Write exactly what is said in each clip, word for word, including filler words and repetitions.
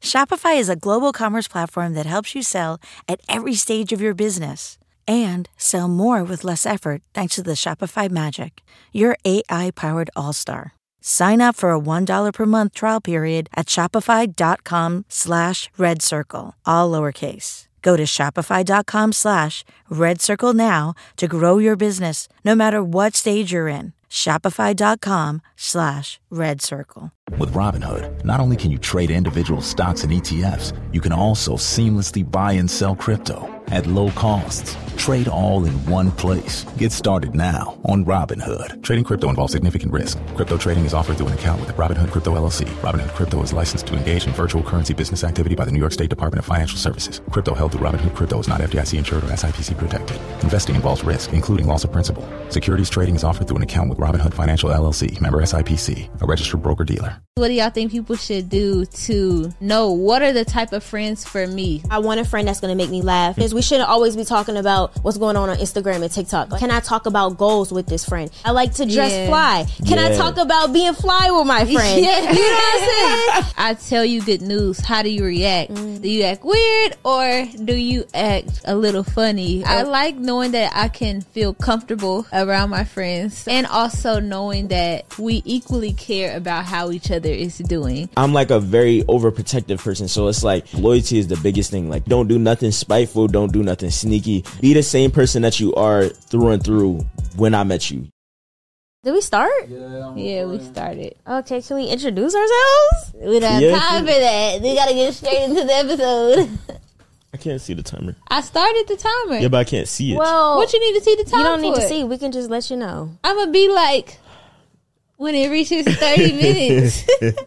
Shopify is a global commerce platform that helps you sell at every stage of your business and sell more with less effort thanks to the Shopify Magic, your A I-powered all-star. Sign up for a one dollar per month trial period at shopify.com slash red circle, all lowercase. Go to shopify.com slash red circle now to grow your business no matter what stage you're in. Shopify.com slash red circle. With Robinhood, not only can you trade individual stocks and E T Fs, you can also seamlessly buy and sell crypto at low costs. Trade all in one place. Get started now on Robinhood. Trading crypto involves significant risk. Crypto trading is offered through an account with Robinhood Crypto L L C. Robinhood Crypto is licensed to engage in virtual currency business activity by the New York State Department of Financial Services. Crypto held through Robinhood Crypto is not F D I C insured or S I P C protected. Investing involves risk, including loss of principal. Securities trading is offered through an account with Robinhood Financial L L C, member S I P C, a registered broker-dealer. What do y'all think people should do to know what are the type of friends for me? I want a friend that's going to make me laugh. Because we shouldn't always be talking about what's going on on Instagram and TikTok. Can I talk about goals with this friend? I like to dress Yeah. fly. Can Yeah. I talk about being fly with my friend? Yeah. You know what I'm saying? I tell you good news. How do you react? Mm. Do you act weird or do you act a little funny? I like knowing that I can feel comfortable around my friends and also knowing that we equally care about how each other is doing. I'm like a very overprotective person, so it's like loyalty is the biggest thing. Like, don't do nothing spiteful, don't do nothing sneaky. Be the same person that you are through and through when I met you. Did we start? Yeah, yeah we started. Okay, can we introduce ourselves? We don't have Yeah. time for that. We gotta get straight into the episode. I can't see the timer. I started the timer. Yeah, but I can't see it. Well, What you need to see the time you don't need for to it? see. We can just let you know. I'm gonna be like when it reaches thirty minutes.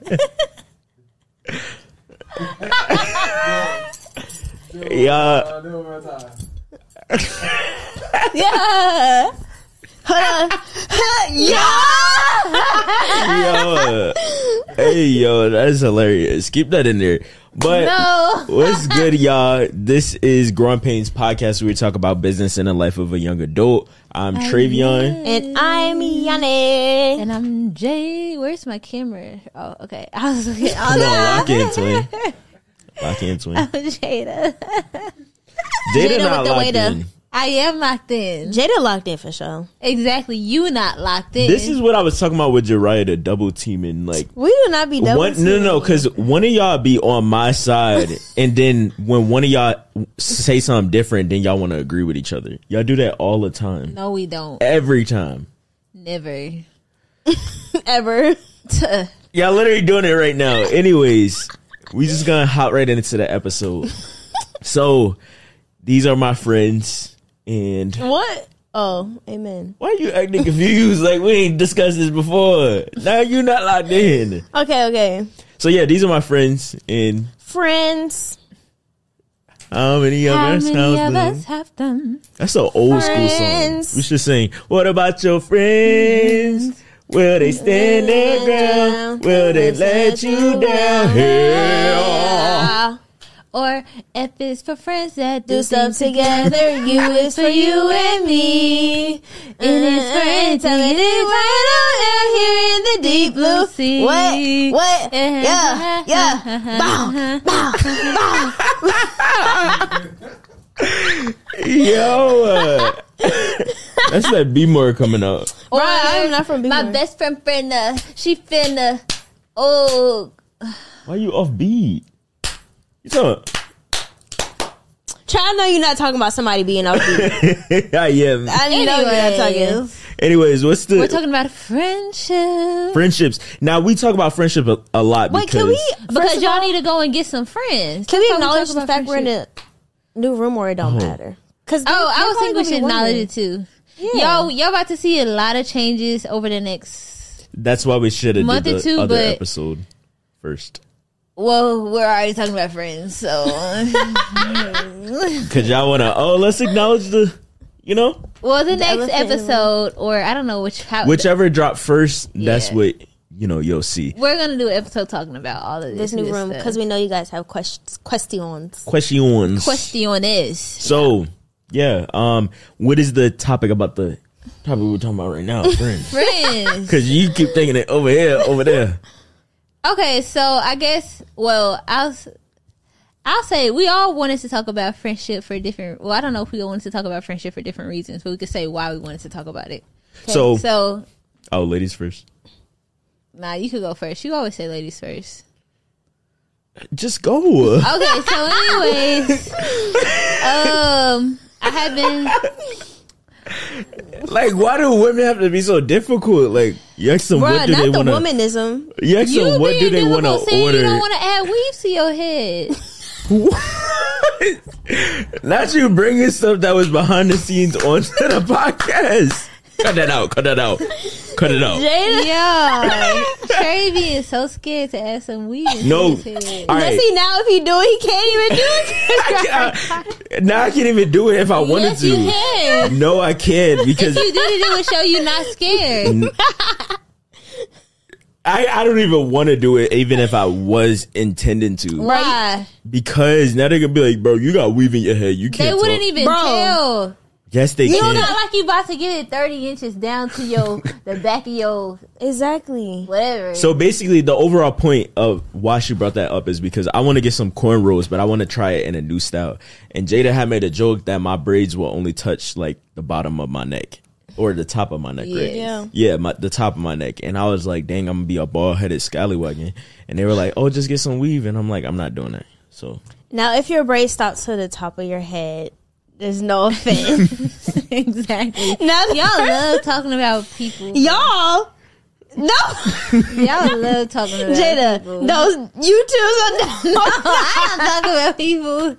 Yeah. Yeah. Yo, hey, yo, that's hilarious. Keep that in there. But No. what's good, y'all? This is Growing Pains Podcast, where we talk about business and the life of a young adult. I'm Travion. And I'm Yanni. And I'm Jay. Where's my camera? Oh, okay. I was looking. Come on, lock in, twin. Lock in, twin. I'm Jada. Jada Jada not with the locked waiter. in. I am locked in. Jada locked in for sure. Exactly. You not locked in. This is what I was talking about with Jariah, the double teaming. Like, We do not be double one, no, no, no, because one of y'all be on my side, and then when one of y'all say something different, then y'all want to agree with each other. Y'all do that all the time. No, we don't. Every time. Never. ever. Y'all literally doing it right now. Anyways, we just gonna hop right into the episode. So, these are my friends, and What? Oh, amen. why you acting confused? Like we ain't discussed this before. Now you not locked in. Okay, okay. So yeah, these are my friends, and Friends. how many of How us many have of them? us have them? That's an old school song. Friends. We should sing. What about your friends? Will they stand their ground? Will they let you down? Hell. Or F is for friends that do, Do stuff things together. U is for you and me. And it's for anything right out here in the deep blue sea. What? What? Yeah. Yeah. Bow. Bow. Yo, uh, that's that B-more coming up. Or Right, I'm not from my B-more. best friend finna, she finna, oh, Why you off beat? You talking? Try, I know you're not talking about somebody being off beat. I am. I know you're not talking. anyways, Anyways, what's the we're talking about friendship. friendships? Now we talk about friendship a, a lot Wait, because can we? Because First of y'all all, need to go and get some friends. Can we That's why acknowledge talk the about fact we're in friendship. a new room where it don't Oh. matter? Because Oh, I was thinking we should acknowledge it too. Yeah. Y'all, y'all about to see a lot of changes over the next. that's why we should have Month did or the two, other but- episode first. Well, we're already talking about friends, so. Cause y'all wanna oh let's acknowledge the you know Well, the, next elephant in the room. episode, or I don't know which how. whichever drop first. That's Yeah. what you know you'll see. We're gonna do an episode talking about all of this, this new this room stuff. because we know you guys have questions. Questions. Questions. Question is So yeah, um, what is the topic about the topic we're talking about right now? Friends. friends. Cause you keep thinking it over here, over there. Okay, so I guess well, I'll s- I'll say we all wanted to talk about friendship for different. Well, I don't know if we all wanted to talk about friendship for different reasons, but we could say why we wanted to talk about it. Okay, so, so, oh, ladies first. Nah, you could go first. You always say ladies first. Just go. Okay, so anyways, um, I have been. Like, why do women have to be so difficult? Like, you ask them, Bruh, what do not they the want to... womanism. You ask You them, what do being they want difficult to saying order? You don't want to add weave to your head. What? Not you bringing stuff that was behind the scenes onto the podcast. Cut that out. Cut that out. Cut it out. Yeah, Trey being so scared to add some weave. No. All right. Let's see now if he do it, he can't even do it. I, now I can't even do it if I wanted Yes, to. you can. No, I can't because If you did it, it would show you not scared. I, I don't even want to do it, even if I was intending to. Why? Because now they're gonna be like, bro, you got weave in your head. You can't. They wouldn't talk. even Bro. tell. Yes, they You can. not like you about to get it thirty inches down to your the back of your Exactly. whatever. So basically, the overall point of why she brought that up is because I want to get some cornrows, but I want to try it in a new style. And Jada had made a joke that my braids will only touch like the bottom of my neck or the top of my neck, right? Yeah. Yeah, my, the top of my neck. And I was like, dang, I'm gonna be a bald headed scallywagon. And they were like, oh, just get some weave. And I'm like, I'm not doing that. So Now, if your braid stops to the top of your head, there's no offense. Exactly. Now, Y'all love talking about people. y'all, no, Y'all love talking about Jada, people. those YouTubes are no. I don't talk about people.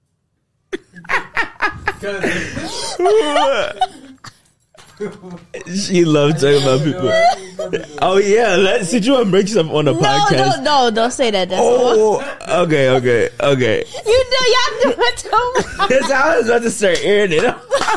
she loved talking about people. Oh yeah, let's see you want to break something on the No, podcast. no, no, don't say that. That's Oh, okay, okay, okay. you do. Y'all do it too much. Yes, I was about to start airing it.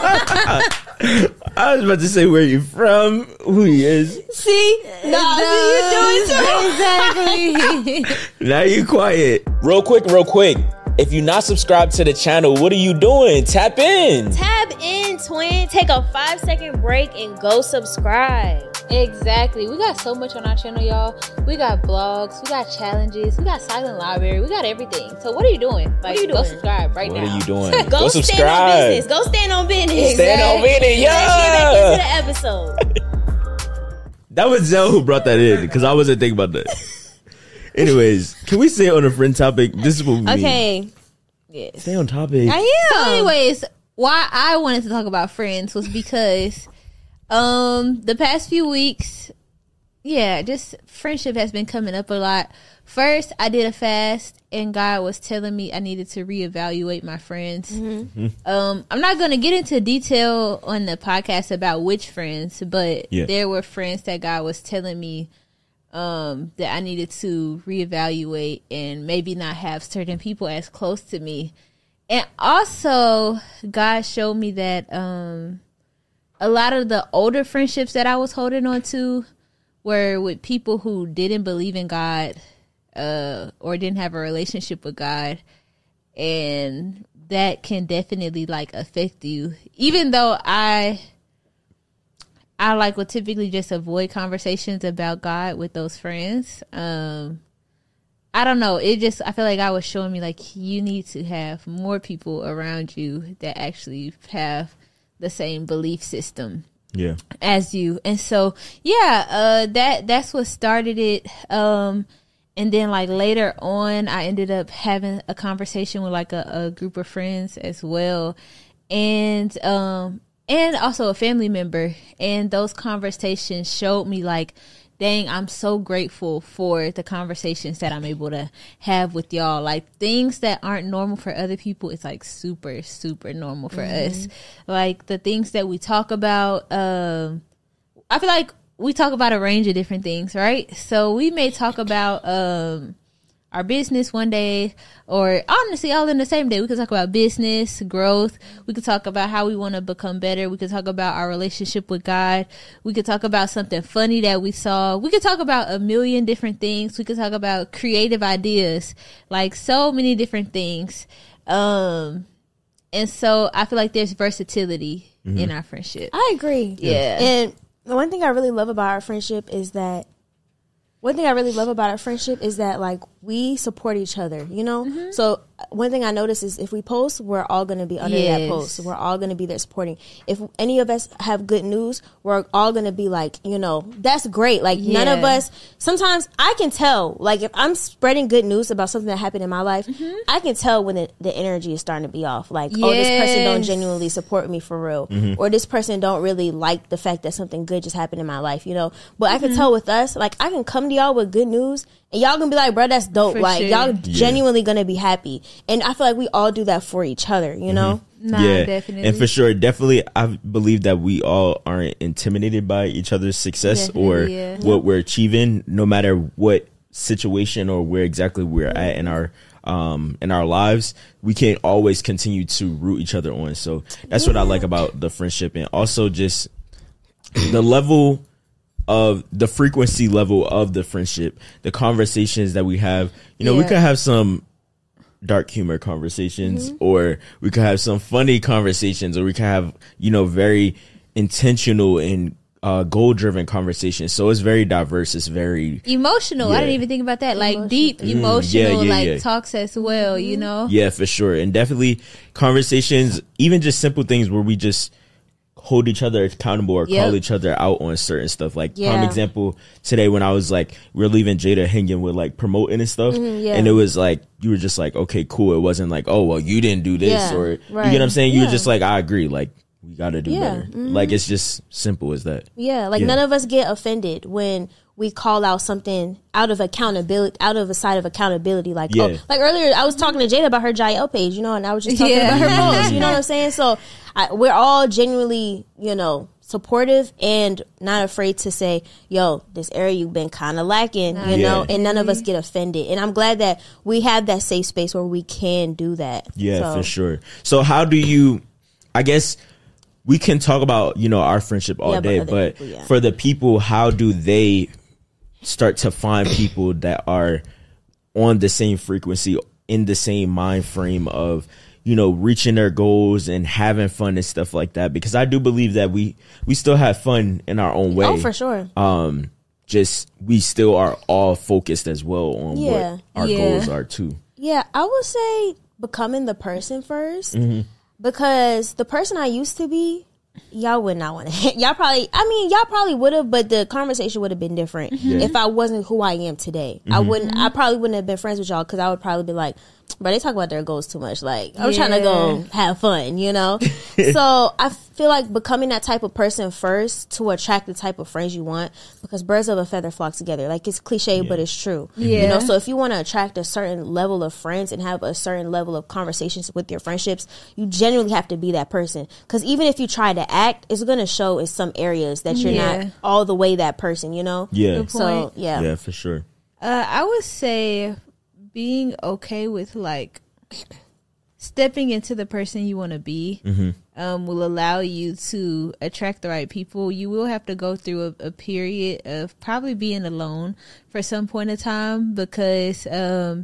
I was about to say where you from, who he is. See, no, see, you do it too. Exactly. Now you quiet. Real quick, real quick. If you're not subscribed to the channel, what are you doing? Tap in. Tap in, twin. Take a five second break and go subscribe. Exactly. We got so much on our channel, y'all. We got vlogs, we got challenges, we got silent library, we got everything. So what are you doing? Like, are you go doing? subscribe right What now. are you doing? Go, Go stand on subscribe. business. Go stand on business. Stand on minute, Let's get back yeah. into the episode. That was Zell who brought that in because I wasn't thinking about that. Anyways, can we stay on a friend topic? This is what we mean. Okay. Yes. Stay on topic. I So am. anyways, why I wanted to talk about friends was because um the past few weeks, yeah, just friendship has been coming up a lot. First, I did a fast and God was telling me I needed to reevaluate my friends. Mm-hmm. Um, I'm not going to get into detail on the podcast about which friends, but Yeah. there were friends that God was telling me um, that I needed to reevaluate and maybe not have certain people as close to me. And also, God showed me that um, a lot of the older friendships that I was holding on to were with people who didn't believe in God uh, or didn't have a relationship with God. And that can definitely like affect you. Even though I... I like would typically just avoid conversations about God with those friends. Um, I don't know. It just, I feel like God was showing me like you need to have more people around you that actually have the same belief system Yeah. as you. And so, yeah, uh, that, that's what started it. Um, and then like later on, I ended up having a conversation with like a, a group of friends as well. And, um, and also a family member. And those conversations showed me like, dang, I'm so grateful for the conversations that I'm able to have with y'all. Like things that aren't normal for other people, it's like super, super normal for mm-hmm. us. Like the things that we talk about, um, I feel like we talk about a range of different things, right? So we may talk about, um, our business one day, or honestly, all in the same day. We could talk about business, growth. We could talk about how we want to become better. We could talk about our relationship with God. We could talk about something funny that we saw. We could talk about a million different things. We could talk about creative ideas, like so many different things. Um, and so I feel like there's versatility mm-hmm. in our friendship. I agree. Yeah. And the one thing I really love about our friendship is that one thing I really love about our friendship is that, like, we support each other, you know? Mm-hmm. So one thing I notice is if we post, we're all going to be under yes. that post. We're all going to be there supporting. If any of us have good news, we're all going to be like, you know, that's great. Like, yeah. none of us, sometimes I can tell, like, if I'm spreading good news about something that happened in my life, mm-hmm. I can tell when the, the energy is starting to be off. Like, yes. oh, this person don't genuinely support me for real. Mm-hmm. Or this person don't really like the fact that something good just happened in my life, you know? But mm-hmm. I can tell with us, like, I can come to y'all with good news, and y'all gonna be like, bro, that's dope. For like, sure. y'all yeah. genuinely gonna be happy. And I feel like we all do that for each other, you know? Mm-hmm. Nah, yeah, definitely. And for sure, definitely, I believe that we all aren't intimidated by each other's success definitely, or yeah. what we're achieving, no matter what situation or where exactly we're at in our um in our lives. We can always continue to root each other on. So that's yeah. what I like about the friendship, and also just the level of the frequency level of the friendship, the conversations that we have. You know, yeah. we could have some dark humor conversations, mm-hmm. or we could have some funny conversations, or we could have, you know, very intentional and uh, goal driven conversations. So it's very diverse. It's very emotional. Yeah. I didn't even think about that. Like emotional. deep emotional, mm, yeah, yeah, like yeah. talks as well, you know? Yeah, for sure. And definitely conversations, even just simple things where we just hold each other accountable or yep. call each other out on certain stuff. Like, yeah. prime example, today when I was like, we're leaving Jada hanging with like promoting and stuff. Mm-hmm, yeah. And it was like, you were just like, okay, cool. It wasn't like, oh, well, you didn't do this yeah, or, right. you get what I'm saying? You yeah. were just like, I agree. Like, we got to do yeah. better. Mm-hmm. Like, it's just simple as that. Yeah. Like, yeah. none of us get offended when we call out something out of accountability, out of a side of accountability. Like, yeah. oh, like earlier, I was talking to Jada about her J I L page, you know, and I was just talking yeah. about her post, you know what I'm saying? So I, we're all genuinely, you know, supportive and not afraid to say, yo, this area you've been kind of lacking, you yeah. know, and none of us get offended. And I'm glad that we have that safe space where we can do that. Yeah, so. for sure. So how do you, I guess we can talk about, you know, our friendship all yeah, day, but, but people, yeah. for the people, how do they start to find people that are on the same frequency, in the same mind frame of, you know, reaching their goals and having fun and stuff like that? Because I do believe that we we still have fun in our own way. Oh, for sure. Um, just we still are all focused as well on yeah. what our yeah. goals are too. Yeah, I would say becoming the person first, mm-hmm. because the person I used to be, y'all would not want to. Y'all probably, I mean, y'all probably would have, but the conversation would have been different mm-hmm. if I wasn't who I am today. Mm-hmm. I wouldn't. I probably wouldn't have been friends with y'all because I would probably be like, but they talk about their goals too much. Like, I'm yeah. trying to go have fun, you know? So I feel like becoming that type of person first to attract the type of friends you want, because birds of a feather flock together. Like, it's cliche, yeah. but it's true. Yeah. You know, so if you want to attract a certain level of friends and have a certain level of conversations with your friendships, you genuinely have to be that person. Because even if you try to act, it's going to show in some areas that you're yeah. not all the way that person, you know? Yeah. So, yeah. Yeah, for sure. Uh, I would say being okay with like stepping into the person you want to be mm-hmm. um, will allow you to attract the right people. You will have to go through a, a period of probably being alone for some point of time, because um,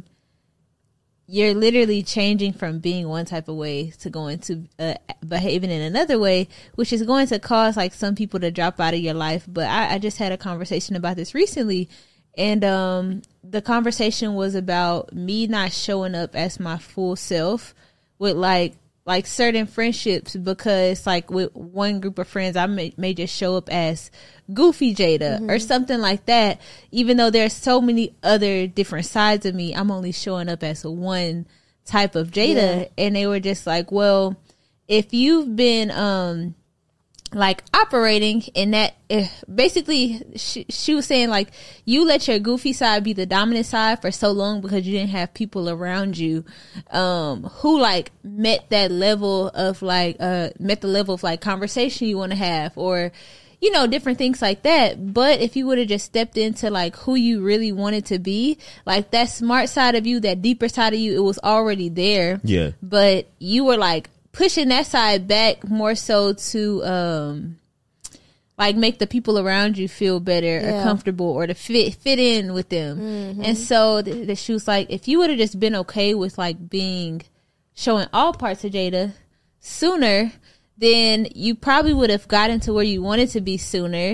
you're literally changing from being one type of way to going to uh, behaving in another way, which is going to cause like some people to drop out of your life. But I, I just had a conversation about this recently. And um, the conversation was about me not showing up as my full self with like like certain friendships, because like with one group of friends, I may, may just show up as goofy Jada mm-hmm. or something like that. Even though there's so many other different sides of me, I'm only showing up as one type of Jada. Yeah. And they were just like, well, if you've been um like operating in that, uh, basically she, she was saying like, you let your goofy side be the dominant side for so long because you didn't have people around you um who like met that level of like uh met the level of like conversation you want to have, or you know, different things like that. But if you would have just stepped into like who you really wanted to be, like that smart side of you, that deeper side of you, it was already there. Yeah. But you were like pushing that side back more so to um like make the people around you feel better yeah. or comfortable, or to fit fit in with them. Mm-hmm. And so the, the, she was like, if you would have just been okay with like being showing all parts of Jada sooner, then you probably would have gotten to where you wanted to be sooner.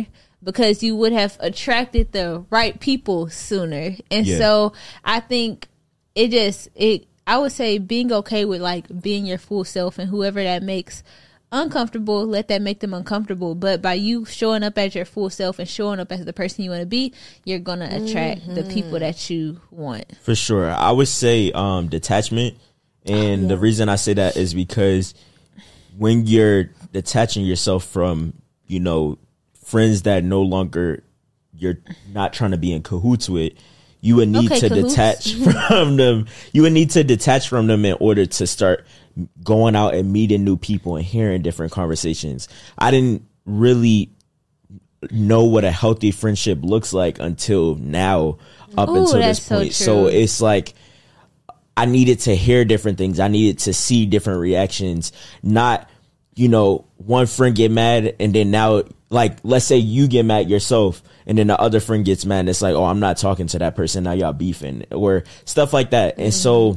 because you would have attracted the right people sooner. And Yeah. so I think it just, it, I would say being okay with like being your full self, and whoever that makes uncomfortable, let that make them uncomfortable. But by you showing up as your full self and showing up as the person you want to be, you're going to attract mm-hmm. the people that you want. For sure. I would say um, detachment. And yeah. the reason I say that is because when you're detaching yourself from, you know, friends that no longer you're not trying to be in cahoots with, you would need okay, to cahoots. detach from them. You would need to detach from them in order to start going out and meeting new people and hearing different conversations. I didn't really know what a healthy friendship looks like until now, up Ooh, until this point. So, so it's like I needed to hear different things. I needed to see different reactions. Not, you know, one friend get mad and then now, like, let's say you get mad yourself and then the other friend gets mad and it's like, oh, I'm not talking to that person. Now y'all beefing or stuff like that. Mm-hmm. And so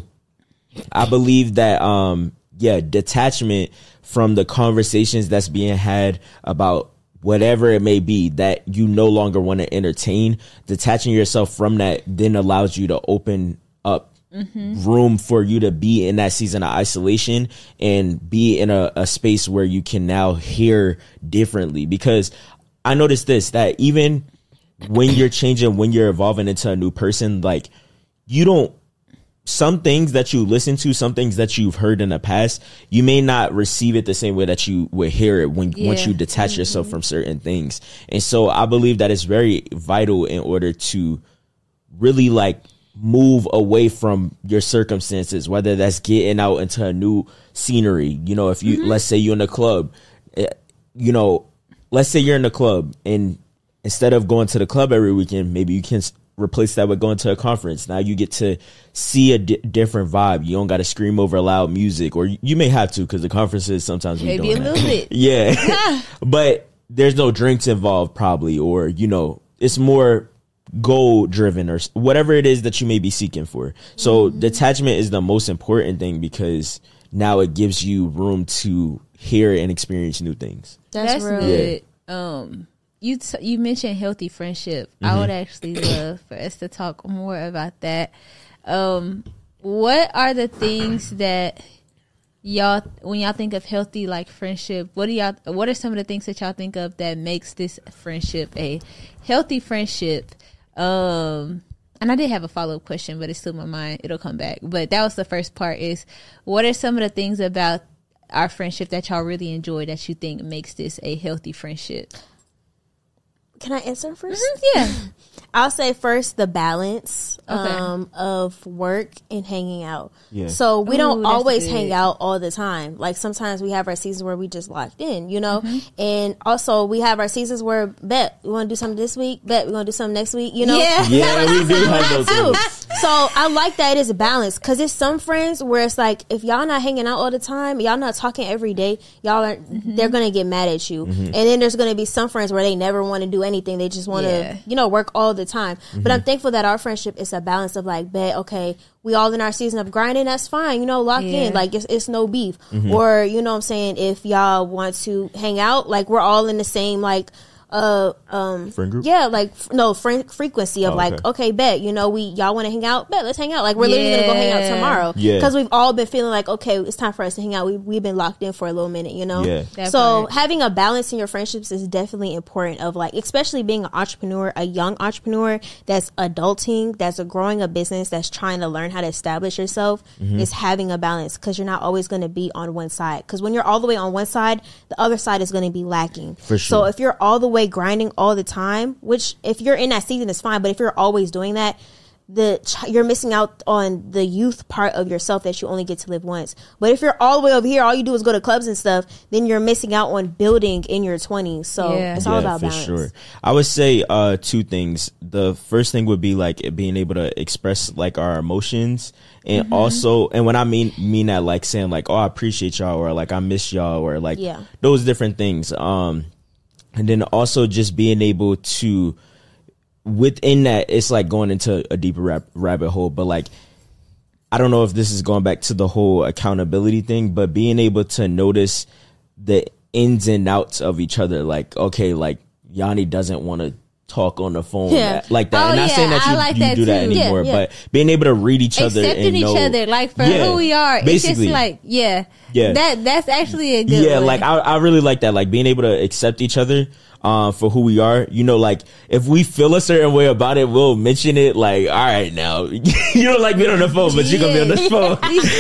I believe that, um, yeah, detachment from the conversations that's being had about whatever it may be that you no longer want to entertain, detaching yourself from that then allows you to open up mm-hmm. room for you to be in that season of isolation and be in a, a space where you can now hear differently. Because I noticed this, that even when you're changing, when you're evolving into a new person, like you don't, some things that you listen to, some things that you've heard in the past, you may not receive it the same way that you would hear it when yeah. once you detach mm-hmm. yourself from certain things. And so I believe that it's very vital in order to really like move away from your circumstances, whether that's getting out into a new scenery. You know, if you, mm-hmm. let's say you're in a club, you know, let's say you're in a club and instead of going to the club every weekend, maybe you can replace that with going to a conference. Now you get to see a di- different vibe. You don't got to scream over loud music, or you may have to because the conferences sometimes we maybe a little bit. Yeah, but there's no drinks involved probably, or you know, it's more goal driven or whatever it is that you may be seeking for. So mm-hmm. detachment is the most important thing because now it gives you room to hear and experience new things. That's, That's real. Good. Yeah. Um. You t- you mentioned healthy friendship. Mm-hmm. I would actually love for us to talk more about that. Um, what are the things that y'all, when y'all think of healthy like friendship, what do y'all? What are some of the things that y'all think of that makes this friendship a healthy friendship? Um, and I did have a follow up question, but it's still in my mind. It'll come back. But that was the first part. Is what are some of the things about our friendship that y'all really enjoy that you think makes this a healthy friendship? Can I answer first? Mm-hmm, yeah. I'll say first the balance okay. um, of work and hanging out. Yeah. So we Ooh, don't always good. hang out all the time. Like sometimes we have our seasons where we just locked in, you know? Mm-hmm. And also we have our seasons where, bet, we want to do something this week? Bet, we're going to do something next week, you know? Yeah, yeah we do have those too. So I like that it is a balance because it's some friends where it's like if y'all not hanging out all the time, y'all not talking every day, y'all are, mm-hmm. they're going to get mad at you. Mm-hmm. And then there's going to be some friends where they never want to do anything. They just want to, yeah. you know, work all the time. Mm-hmm. But I'm thankful that our friendship is a balance of like, bet, okay, we all in our season of grinding, that's fine, you know, lock yeah. in, like it's, it's no beef. Mm-hmm. Or, you know what I'm saying, if y'all want to hang out, like we're all in the same, like, uh um friend group? Yeah, like f- no friend frequency of oh, like okay. okay bet you know we y'all want to hang out, bet let's hang out, like we're yeah. literally gonna go hang out tomorrow, yeah, because we've all been feeling like okay it's time for us to hang out. we, we've been locked in for a little minute, you know. Yeah. That so part. Having a balance in your friendships is definitely important, of like especially being an entrepreneur, a young entrepreneur that's adulting, that's a growing a business, that's trying to learn how to establish yourself, mm-hmm. is having a balance, because you're not always going to be on one side, because when you're all the way on one side, the other side is going to be lacking. For sure. So if you're all the way grinding all the time, which if you're in that season is fine, but if you're always doing that, the you're missing out on the youth part of yourself that you only get to live once. But if you're all the way over here, all you do is go to clubs and stuff, then you're missing out on building in your twenties. So yeah. it's all yeah, about for balance. Sure. I would say uh two things. The first thing would be like being able to express like our emotions, and mm-hmm. also, and when I mean mean that, like saying like, oh, I appreciate y'all, or like I miss y'all, or like yeah. those different things. Um and then also just being able to, within that, it's like going into a deeper rab- rabbit hole, but like, I don't know if this is going back to the whole accountability thing, but being able to notice the ins and outs of each other. Like, okay, like Yanni doesn't want to talk on the phone Yeah. like that. Oh, and not yeah, saying that I you, like you that do that too. anymore, Yeah, yeah. but being able to read each other accepting and each know, other like for Yeah, who we are. It's basically. just like yeah, Yeah. That that's actually a good yeah, one. like I, I really like that. Like being able to accept each other uh, for who we are. You know, like if we feel a certain way about it, we'll mention it. Like, all right, now you don't like being on the phone, but you're gonna be on the phone.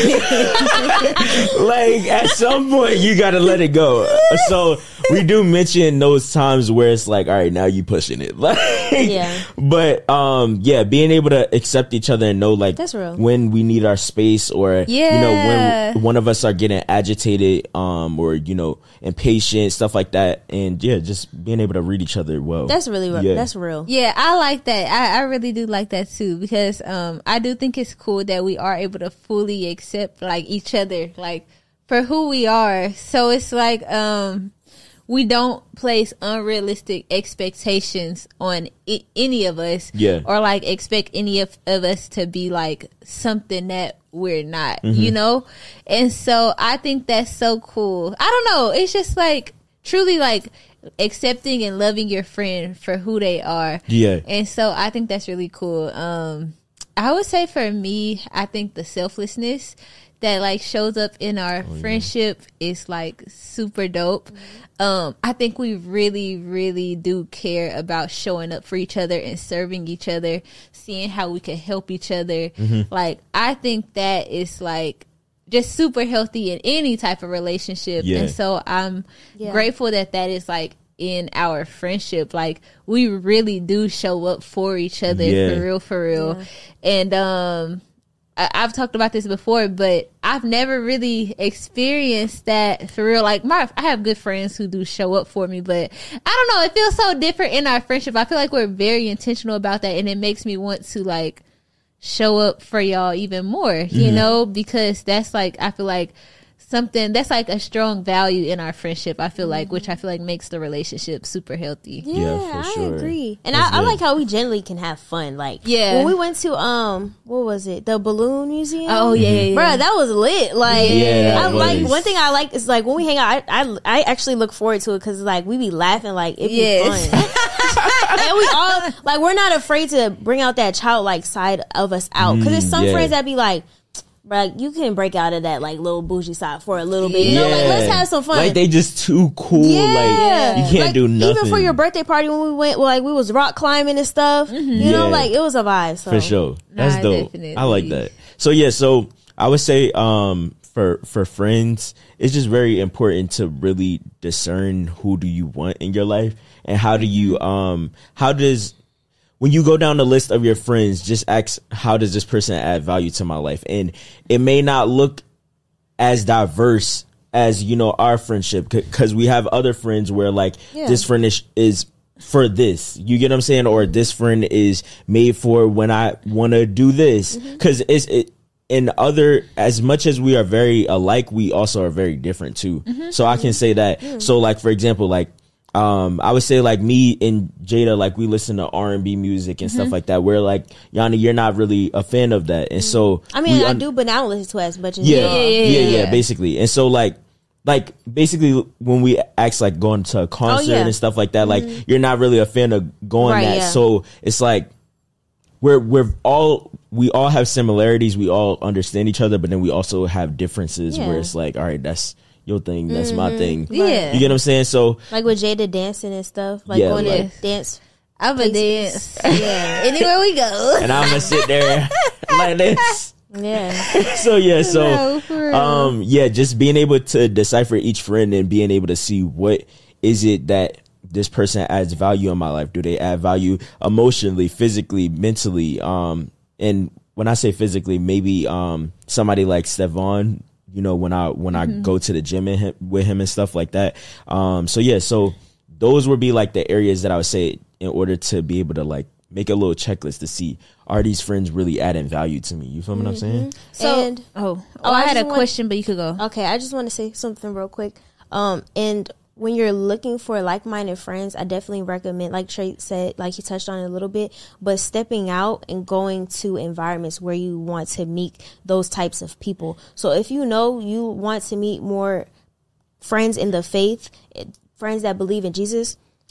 Like at some point, you gotta let it go. So we do mention those times where it's like, all right, now you pushing it. Like, Yeah. But um, yeah, being able to accept each other and know like That's real. when we need our space, or you know Yeah. when one of us are getting agitated, um, or you know impatient, stuff like that, and yeah, just being able to read each other well. That's really real. Yeah. That's real. Yeah, I like that. I, I really do like that too, because um I do think it's cool that we are able to fully accept like each other like for who we are. So it's like um we don't place unrealistic expectations on I- any of us, Yeah. or like expect any of, of us to be like something that we're not, Mm-hmm. you know? And so I think that's so cool. I don't know. It's just like truly like accepting and loving your friend for who they are. Yeah. And so I think that's really cool. Um, I would say for me, I think the selflessness that like shows up in our Oh, friendship is like super dope. Um, I think we really, really do care about showing up for each other and serving each other, seeing how we can help each other. Mm-hmm. Like, I think that is like just super healthy in any type of relationship. Yeah. And so I'm Yeah. grateful that that is like in our friendship. Like, we really do show up for each other Yeah. for real, for real. And, um, I- I've talked about this before, but I've never really experienced that for real. Like, my, I have good friends who do show up for me, but I don't know. It feels so different in our friendship. I feel like we're very intentional about that, and it makes me want to like show up for y'all even more, you Mm-hmm. know, because that's like, I feel like something that's like a strong value in our friendship, I feel like, which I feel like makes the relationship super healthy. Yeah, Yeah, for I sure. agree. And That's I, I good. like how we generally can have fun. Like, Yeah. when we went to um, what was it? The Balloon Museum. Oh, yeah, yeah, yeah. Bruh, that was lit. Like, Yeah, I that like was. one thing I like is like when we hang out. I I, I actually look forward to it because like we be laughing, like it be Yes. fun. And we all like we're not afraid to bring out that childlike side of us out because there's some Mm, yeah. friends that be like. Bruh, you can break out of that like little bougie side for a little bit. You know, like let's have some fun. Like they just too cool. Like you can't Like, do nothing. Even for your birthday party when we went, well, like we was rock climbing and stuff. You know, Yeah. like it was a vibe. So. For sure. That's Nah, dope. definitely. I like that. So yeah, so I would say um for for friends, it's just very important to really discern who do you want in your life, and how do you um how does when you go down the list of your friends, just ask, how does this person add value to my life? And it may not look as diverse as, you know, our friendship, because we have other friends where like Yeah. this friend is, is for this, you get what I'm saying? Or this friend is made for when I want to do this. Cause it's, it, in other, as much as we are very alike, we also are very different too. So I can say that. So like, for example, like, Um, I would say like me and Jada, like we listen to R and B music and stuff like that. Where like Yanni, you're not really a fan of that, and so I mean, we I un- do, but I don't listen to it as much as Yeah, y'all. yeah, yeah, yeah, yeah, yeah. basically. And so like, like basically when we ask like going to a concert yeah. and stuff like that, like you're not really a fan of going Right, that. yeah. So it's like we're we're all we all have similarities. We all understand each other, but then we also have differences Yeah. where it's like, all right, that's your thing, that's my thing. Yeah. You get what I'm saying? So Like with Jada dancing and stuff, like Yeah, going like- to dance. I'm a dance. Yeah, Anywhere we go. and I'm gonna sit there like this. yeah. So yeah, so No, for real. um yeah, just being able to decipher each friend and being able to see what is it that this person adds value in my life. Do they add value emotionally, physically, mentally? Um and when I say physically, maybe um somebody like Stevan, you know, when I when I go to the gym and him, with him and stuff like that. Um so yeah, so those would be like the areas that I would say in order to be able to like make a little checklist to see, are these friends really adding value to me? You feel what I'm saying? So, And- oh, oh, Oh, I, I had a just want- question, but you could go. Okay, I just want to say something real quick. Um, and when you're looking for like-minded friends, I definitely recommend, like Trey said, like he touched on it a little bit, but stepping out and going to environments where you want to meet those types of people. So if you know you want to meet more friends in the faith, eh, friends that believe in Jesus,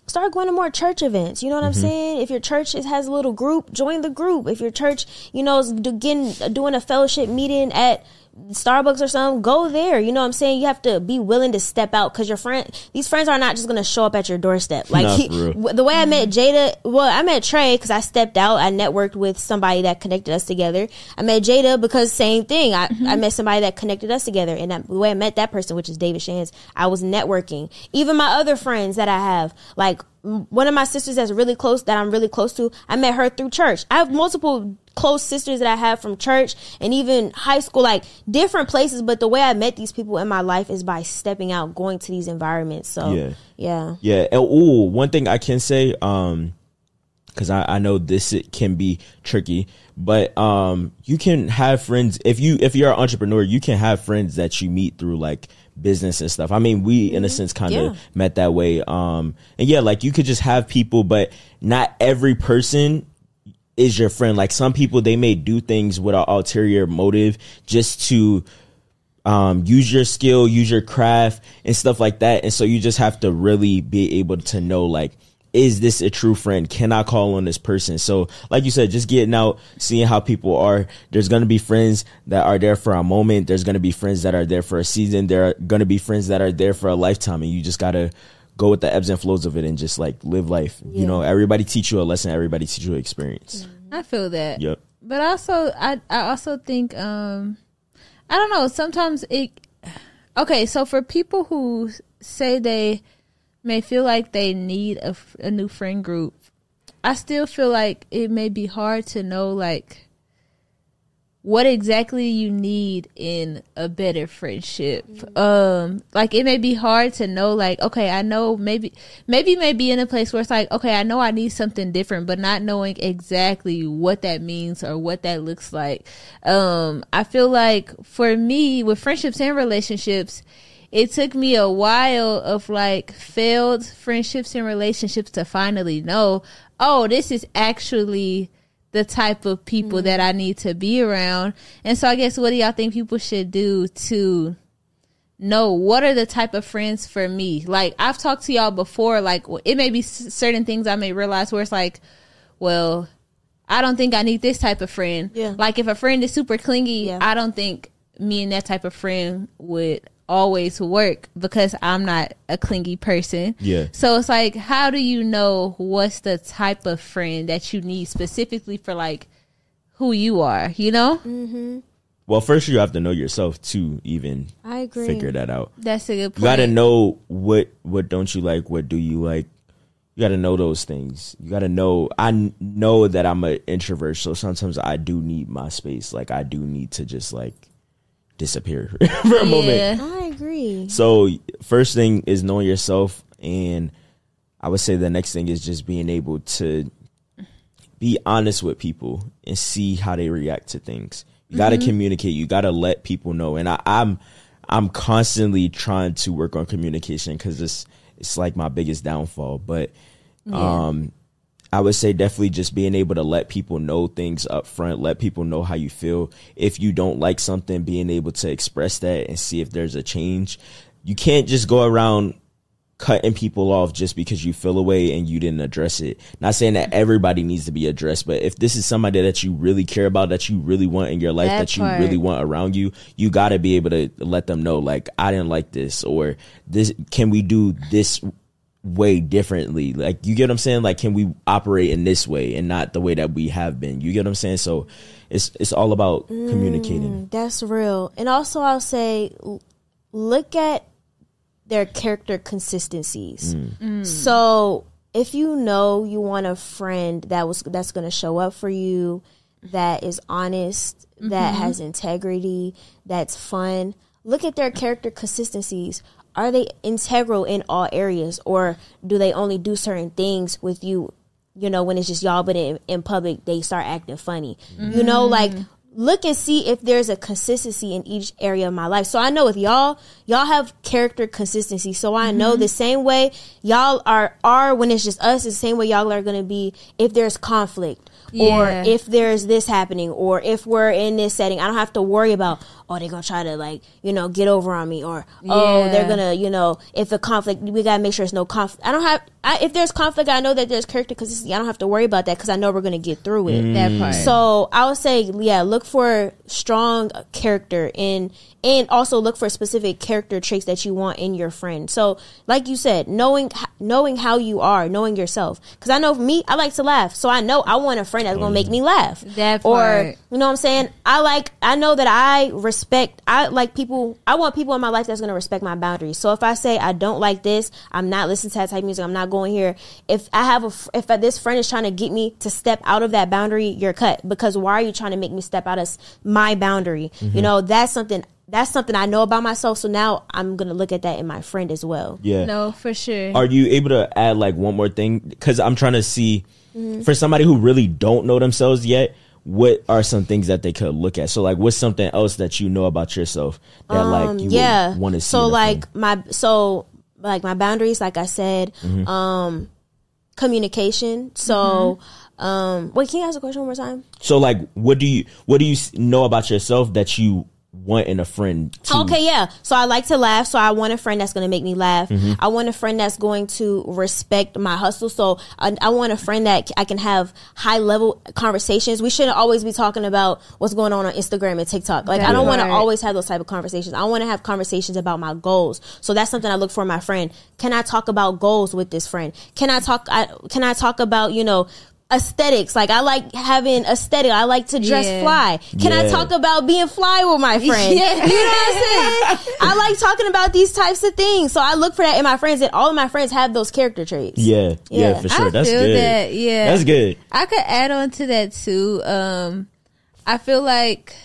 start going to more church events. You know what mm-hmm. I'm saying? If your church is, has a little group, join the group. If your church, you know, is getting, doing a fellowship meeting at Starbucks or something, go there. You know what I'm saying? You have to be willing to step out, because your friend, these friends are not just going to show up at your doorstep. Like he, the way I met Jada, well, I met Trey because I stepped out. I networked with somebody that connected us together. I met Jada because same thing. I, mm-hmm. I met somebody that connected us together. And that, the way I met that person, which is David Shands, I was networking. Even my other friends that I have, like one of my sisters that's really close, that I'm really close to, I met her through church. I have multiple close sisters that I have from church and even high school, like different places. But the way I met these people in my life is by stepping out, going to these environments. So yeah, yeah, yeah. And, ooh, one thing I can say, um, because I, I know this it can be tricky, but um, you can have friends if you if you're an entrepreneur, you can have friends that you meet through like business and stuff. I mean, we in a sense kind of yeah. met that way. Um, and yeah, like you could just have people, but not every person is your friend. Like some people, they may do things with an ulterior motive just to um, use your skill, use your craft and stuff like that. And so you just have to really be able to know, like, is this a true friend? Can I call on this person? So like you said, just getting out, seeing how people are. There's going to be friends that are there for a moment. There's going to be friends that are there for a season. There are going to be friends that are there for a lifetime. And you just got to go with the ebbs and flows of it and just like live life. Yeah. You know, everybody teach you a lesson. Everybody teach you an experience. I feel that. Yep. But also, I, I also think, um, I don't know, sometimes it, okay, so for people who say they may feel like they need a, a new friend group, I still feel like it may be hard to know, like, what exactly you need in a better friendship. Mm-hmm. Um, like it may be hard to know, like, okay, I know maybe, maybe maybe in a place where it's like, okay, I know I need something different, but not knowing exactly what that means or what that looks like. Um, I feel like for me with friendships and relationships, it took me a while of like failed friendships and relationships to finally know, oh, this is actually the type of people mm-hmm. that I need to be around. And so I guess what do y'all think people should do to know what are the type of friends for me? Like I've talked to y'all before, like it may be certain things I may realize where it's like, well, I don't think I need this type of friend. Yeah. Like if a friend is super clingy, yeah. I don't think me and that type of friend would always work because I'm not a clingy person. Yeah. So it's like, how do you know what's the type of friend that you need specifically for like who you are, you know? Mm-hmm. Well, first you have to know yourself to even I agree. figure that out. That's a good point. You got to know what, what don't you like? What do you like? You got to know those things. You got to know, I know that I'm an introvert. So sometimes I do need my space. Like I do need to just like disappear for a yeah. moment. I agree. So first thing is knowing yourself, and I would say the next thing is just being able to be honest with people and see how they react to things. You got to mm-hmm. communicate. You got to let people know. And I, I'm I'm constantly trying to work on communication because it's it's like my biggest downfall. But yeah. um I would say definitely just being able to let people know things up front, let people know how you feel. If you don't like something, being able to express that and see if there's a change. You can't just go around cutting people off just because you feel a way and you didn't address it. Not saying that everybody needs to be addressed, but if this is somebody that you really care about, that you really want in your life, that, that you part. really want around you, you got to be able to let them know, like, I didn't like this, or this, can we do this way differently? Like, you get what I'm saying? Like, can we operate in this way and not the way that we have been? You get what I'm saying? So it's it's all about mm, communicating. That's real. And also I'll say, look at their character consistencies. Mm. Mm. So if you know you want a friend that was that's going to show up for you, that is honest, mm-hmm. that has integrity, that's fun, look at their character consistencies. Are they integral in all areas, or do they only do certain things with you, you know, when it's just y'all, but in, in public, they start acting funny? Mm. You know, like, look and see if there's a consistency in each area of my life. So I know with y'all, y'all have character consistency. So I mm-hmm. know the same way y'all are, are when it's just us, the same way y'all are going to be if there's conflict. Yeah. Or if there's this happening, or if we're in this setting, I don't have to worry about, oh, they're gonna try to like, you know, get over on me, or oh, Yeah. they're gonna, you know, if a conflict, we gotta make sure there's no conflict. I don't have, I, if there's conflict, I know that there's character because I don't have to worry about that because I know we're gonna get through it. That part. So I would say, yeah, look for strong character in, and also look for specific character traits that you want in your friend. So, like you said, knowing knowing how you are, knowing yourself. Because I know for me, I like to laugh, so I know I want a friend that's gonna make me laugh. That or part. you know what I'm saying. I like. I know that I respect. I like people. I want people in my life that's gonna respect my boundaries. So if I say I don't like this, I'm not listening to that type of music. I'm not going here. If I have a, if this friend is trying to get me to step out of that boundary, you're cut. Because why are you trying to make me step out of my boundary? Mm-hmm. You know, that's something. That's something I know about myself. So now I'm gonna look at that in my friend as well. Yeah. No, for sure. Are you able to add like one more thing? Because I'm trying to see Mm-hmm. for somebody who really don't know themselves yet, what are some things that they could look at? So like, what's something else that you know about yourself that like you Um, yeah. want to see? So in a like friend? my so like my boundaries, like I said, Mm-hmm. um, communication. So um, wait, can you ask the question one more time? so like, what do you what do you s- know about yourself that you want in a friend? To, Okay, yeah. So I like to laugh. So I want a friend that's going to make me laugh. Mm-hmm. I want a friend that's going to respect my hustle. So I, I want a friend that I can have high level conversations. We shouldn't always be talking about what's going on on Instagram and TikTok. Like I don't want to Right. always have those type of conversations. I want to have conversations about my goals. So that's something I look for in my friend. Can I talk about goals with this friend? Can I talk? I, can I talk about, you know, aesthetics? Like I like having aesthetic. I like to dress Yeah. fly. Can I Yeah. talk about being fly with my friend? Yeah. You know what I'm saying? I like talking about these types of things. So I look for that in my friends, and all of my friends have those character traits. Yeah, yeah, Yeah. for sure. I That's feel good. that, yeah. That's good. I could add on to that too. Um, I feel like,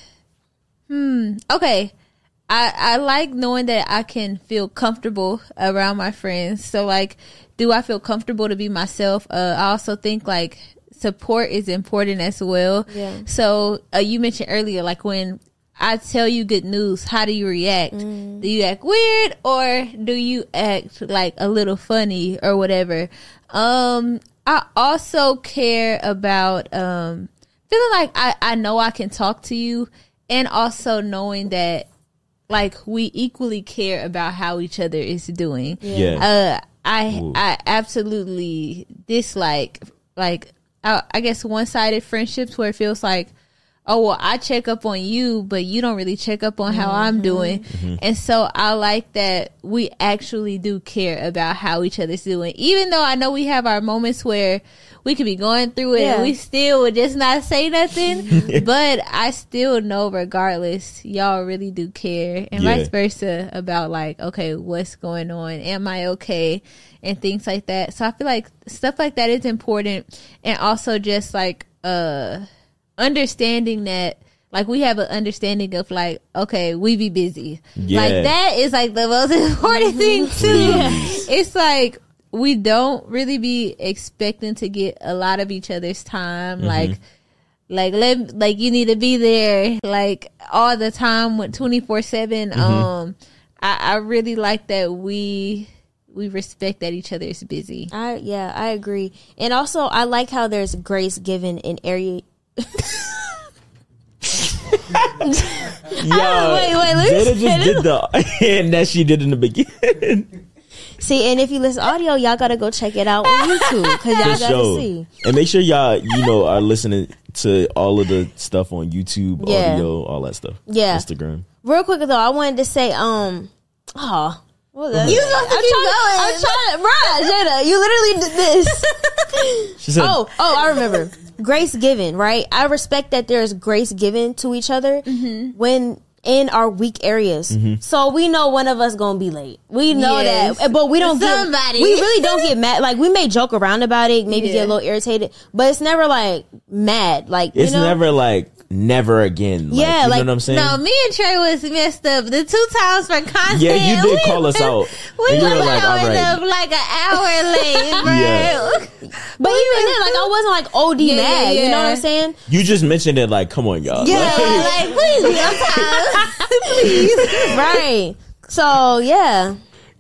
hmm, okay. I, I like knowing that I can feel comfortable around my friends. So like, do I feel comfortable to be myself? Uh, I also think like support is important as well. Yeah. So uh, you mentioned earlier, like when I tell you good news, how do you react? Mm. Do you act weird or do you act like a little funny or whatever? Um, I also care about um, feeling like I, I know I can talk to you, and also knowing that like we equally care about how each other is doing. Yeah. Uh, I Ooh. I absolutely dislike like I, I guess one sided friendships where it feels like, oh well, I check up on you, but you don't really check up on how I'm doing. And so I like that we actually do care about how each other's doing, even though I know we have our moments where we could be going through it Yeah. and we still would just not say nothing. But I still know regardless, y'all really do care, and Yeah. vice versa about like, okay, what's going on? Am I okay? And things like that. So I feel like stuff like that is important. And also just like, uh, understanding that like we have an understanding of like, okay, we be busy. Yeah. Like that is like the most important thing too. It's like we don't really be expecting to get a lot of each other's time. Like, like let like you need to be there like all the time with twenty-four seven. Um, I, I really like that we we respect that each other is busy. I yeah, I agree. And also I like how there's grace given in area. Yo, wait, wait, let me Jada say just did the and that she did in the beginning. See, and if you listen to audio, y'all gotta go check it out on YouTube because y'all For gotta sure. see. And make sure y'all, you know, are listening to all of the stuff on YouTube, Yeah. audio, all that stuff. Yeah. Instagram. Real quick though, I wanted to say, um, oh, what was that? You supposed to I'm keep trying, I'm trying, bruh, Jada, you literally did this. She said, Oh, oh, I remember. Grace given, right? I respect that there's grace given to each other when in our weak areas. So we know one of us gonna be late. We know Yes. that, but we don't Somebody. get. We really don't get mad. Like we may joke around about it, maybe Yeah. get a little irritated, but it's never like mad. Like it's you know, never like never again. Like, Yeah, you like- know what I'm saying? No, me and Trey was messed up the two times for content. Yeah, you did we call us was- out. We And you was were like, all showing right. up like an hour late, bro. Yeah. but even then, like I wasn't like O D Yeah, mad. yeah, You know what yeah. I'm saying? You just mentioned it like, come on, y'all. Yeah. Like, Like, please, be on time. Please. Right. So yeah.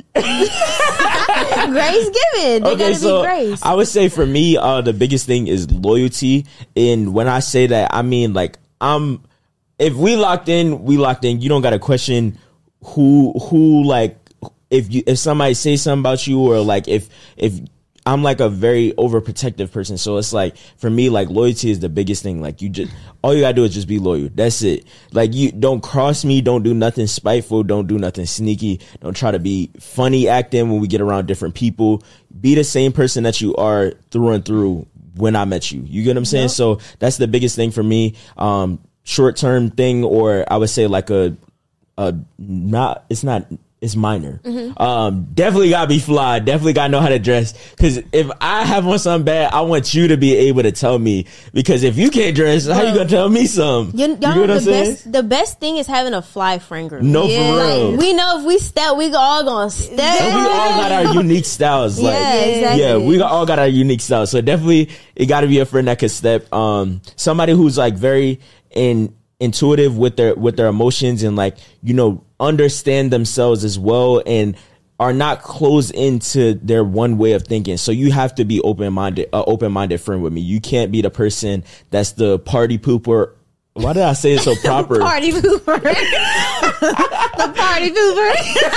Grace given. They okay, gotta so be grace. I would say for me, uh, the biggest thing is loyalty. And when I say that, I mean like I'm if we locked in, we locked in. You don't got to question who who like if you if somebody say something about you, or like if if I'm like a very overprotective person. So it's like, for me, like loyalty is the biggest thing. Like you just, all you gotta do is just be loyal. That's it. Like you don't cross me. Don't do nothing spiteful. Don't do nothing sneaky. Don't try to be funny acting when we get around different people. Be the same person that you are through and through when I met you. You get what I'm saying? Yep. So that's the biggest thing for me. Um, short term thing, or I would say like a, a not, it's not, it's minor. Mm-hmm. Um, definitely gotta be fly. Definitely gotta know how to dress. Cause if I have on something bad, I want you to be able to tell me. Because if you can't dress, how you gonna tell me something? You, y'all you know what I'm saying? Best, the best thing is having a fly friend group. No, yeah. for real. Like, we know if we step, we all gonna step. And we all got our unique styles. Like, yeah, exactly. Yeah, we all got our unique styles. So definitely, it gotta be a friend that could step. Um, somebody who's like very in intuitive with their with their emotions, and like, you know, understand themselves as well, and are not closed into their one way of thinking. So you have to be open-minded, uh, open-minded friend with me. You can't be the person that's the party pooper. Why did I say it so proper? Party pooper. The party pooper.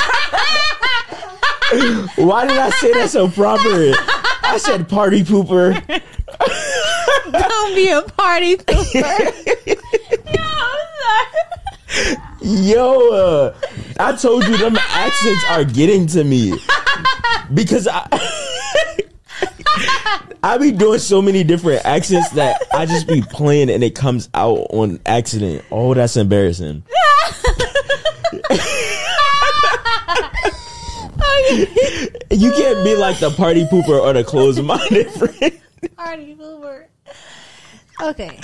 Why did I say that so proper? I said party pooper. Don't be a party pooper. Yo, I'm sorry. Yo, uh, I told you them accents are getting to me because I I be doing so many different accents that I just be playing and it comes out on accident. Oh, that's embarrassing. You can't be like the party pooper or the closed-minded friend. Party pooper. Okay.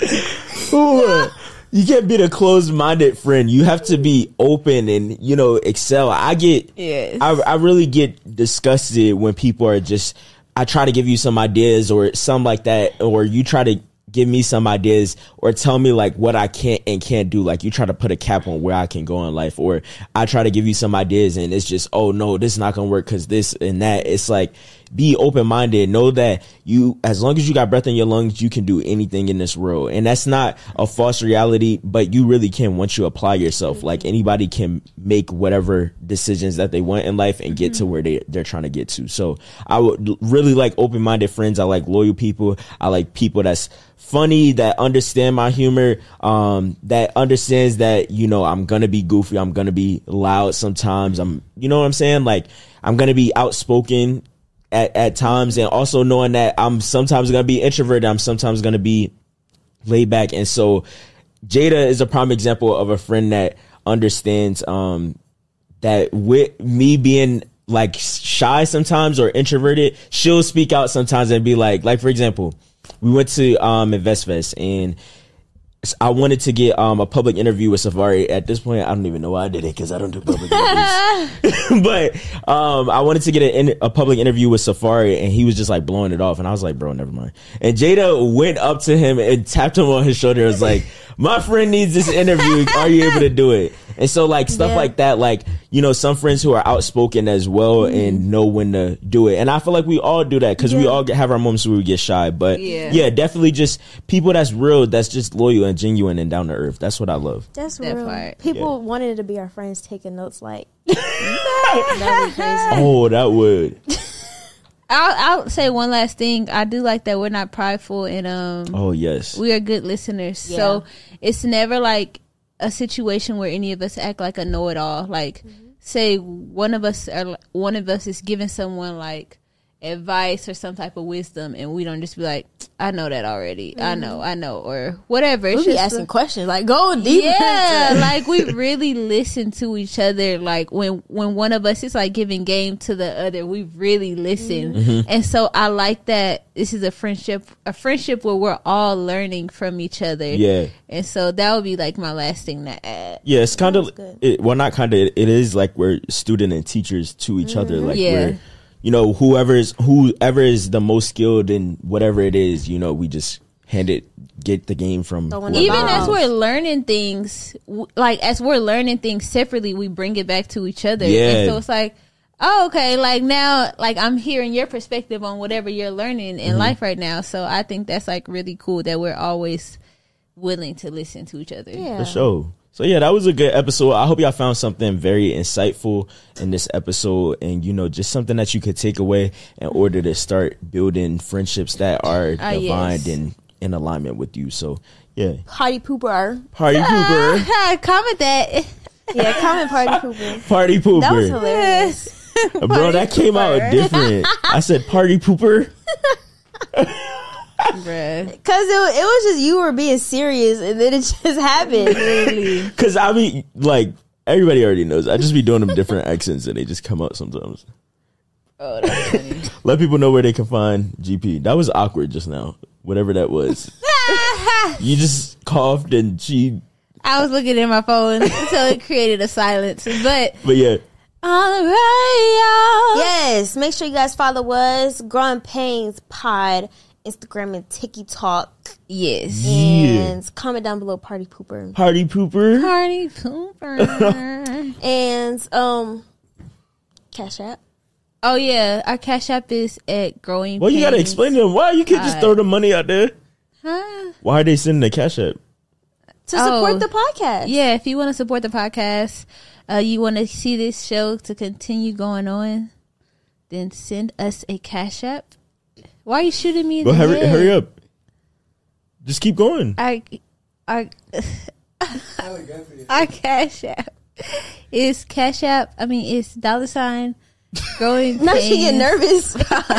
Ooh. You can't be the closed-minded friend. You have to be open and, you know, excel. I get, yes. I, I really get disgusted when people are just, I try to give you some ideas or something like that, or you try to give me some ideas or tell me like what I can't and can't do. Like you try to put a cap on where I can go in life, or I try to give you some ideas and it's just, oh no, this is not going to work because this and that. It's like, be open-minded. Know that you, as long as you got breath in your lungs, you can do anything in this world. And that's not a false reality, but you really can once you apply yourself. Like anybody can make whatever decisions that they want in life and get mm-hmm. to where they, they're trying to get to. So I would really like open-minded friends. I like loyal people. I like people that's funny, that understand my humor, um, that understands that, you know, I'm going to be goofy. I'm going to be loud sometimes. I'm, you know what I'm saying? Like I'm going to be outspoken At, at times, and also knowing that I'm sometimes going to be introverted, I'm sometimes going to be laid back. And so Jada is a prime example of a friend that understands um, that with me being like shy sometimes or introverted, she'll speak out sometimes and be like, like, for example, we went to um, InvestFest and I wanted to get um, a public interview with Safari. At this point, I don't even know why I did it because I don't do public interviews. But um, I wanted to get a, a public interview with Safari, and he was just like blowing it off. And I was like, bro, never mind. And Jada went up to him and tapped him on his shoulder. It was like, my friend needs this interview. Are you able to do it? And so like stuff yeah. like that, like, you know, some friends who are outspoken as well mm-hmm. and know when to do it. And I feel like we all do that because yeah. we all get, have our moments where we get shy. But yeah. yeah, definitely just people that's real, that's just loyal and genuine and down to earth. That's what I love. That's that real. Part. People yeah. wanted to be our friends taking notes like, that'd be crazy. Oh, that would. I'll, I'll say one last thing. I do like that we're not prideful and um. Oh yes, we are good listeners. Yeah. So it's never like a situation where any of us act like a know-it-all. Like, mm-hmm. say one of us are one of us is giving someone like advice or some type of wisdom, and we don't just be like, I know that already. Mm-hmm. I know, I know, or whatever. It's we be asking like, questions like, go deep. Yeah, like we really listen to each other. Like when when one of us is like giving game to the other, we really listen. Mm-hmm. And so I like that this is a friendship, a friendship where we're all learning from each other. Yeah. And so that would be like my last thing to add. Yeah, it's kind of it, well, not kind of. It, it is like we're student and teachers to each mm-hmm. other. Like yeah. we're. You know, whoever is whoever is the most skilled in whatever it is, you know, we just hand it, get the game from. Even as we're learning things, like as we're learning things separately, we bring it back to each other. Yeah. And so it's like, oh, okay, like now, like I'm hearing your perspective on whatever you're learning in mm-hmm. life right now. So I think that's like really cool that we're always willing to listen to each other. Yeah. For sure. So yeah, that was a good episode. I hope y'all found something very insightful in this episode, and you know, just something that you could take away in order to start building friendships that are Ah, divined yes. and in alignment with you. So yeah, Party pooper. party pooper, Ah, comment that. Yeah, comment party pooper. party pooper, That was hilarious. bro. That came out different. I said party pooper. Bruh. Cause it, it was just you were being serious, and then it just happened. Really. Cause I mean, like everybody already knows. I just be doing them different accents, and they just come out sometimes. Oh, that's funny. Let people know where they can find G P. That was awkward just now. Whatever that was. You just coughed and she. I was looking at my phone until it created a silence. But But yeah, on the radio. Yes, make sure you guys follow us, Growing Pains Pod, Instagram and TikTok, Yes. yeah. and comment down below party pooper. Party pooper. Party pooper. And um, Cash App. Oh yeah, our Cash App is at Growing. Well, you gotta Pains. explain to them why you can't just Pod. throw the money out there. Huh? Why are they sending the cash app? To support Oh. the podcast. Yeah, if you want to support the podcast, uh, you want to see this show to continue going on, then send us a Cash App. Why are you shooting me in Go the hurry, head? hurry up. Just keep going. Our, our, our Cash App is Cash App. I mean, it's dollar sign Growing Now she get Pains. nervous.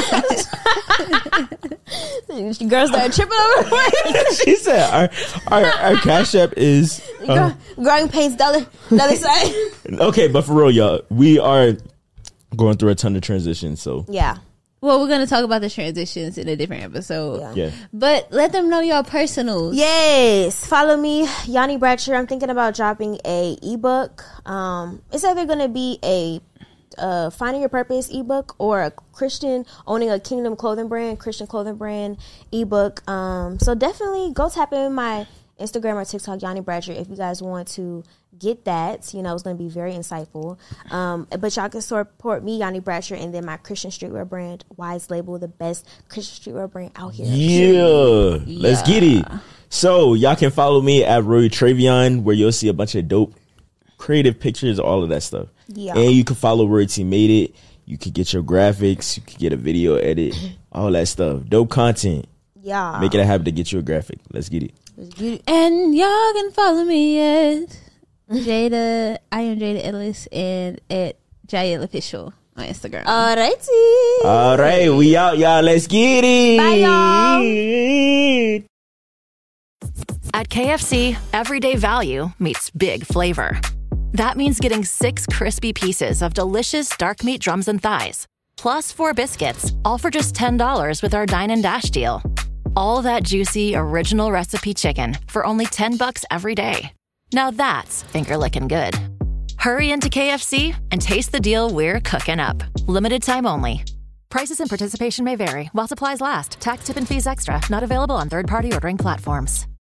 Girls start tripping over. She said our, our our cash app is uh, Growing Pains dollar dollar sign. okay, but for real, y'all, we are going through a ton of transitions. So Yeah. Well, we're going to talk about the transitions in a different episode. Yeah. yeah, But let them know your personals. Yes, follow me, Yanni Bratcher. I'm thinking about dropping a ebook. Um, it's either going to be a uh, finding your purpose ebook or a Christian owning a kingdom clothing brand, Christian clothing brand ebook. Um, so definitely go tap in my Instagram or TikTok, Yanni Bratcher, if you guys want to get that. You know, it's going to be very insightful. Um, but y'all can support me, Yanni Bratcher, and then my Christian streetwear brand, Wise Label, the best Christian streetwear brand out here. yeah. Let's get it. So y'all can follow me at Roy Travion, where you'll see a bunch of dope, creative pictures, all of that stuff. Yeah. And you can follow Royalty Made It. You could get your graphics. You could get a video edit. All that stuff. Dope content. Yeah. Make it a habit to get you a graphic. Let's get it. And y'all can follow me at Jada, I am Jada Ellis, and at Jael Official on Instagram. Alrighty. All right. We out, y'all. Let's get it. Bye, y'all. At K F C, everyday value meets big flavor. That means getting six crispy pieces of delicious dark meat drums and thighs, plus four biscuits, all for just ten dollars with our Dine and Dash deal. All that juicy, original recipe chicken for only ten bucks every day. Now that's finger-licking good. Hurry into K F C and taste the deal we're cooking up. Limited time only. Prices and participation may vary while supplies last. Tax, tip, and fees extra. Not available on third-party ordering platforms.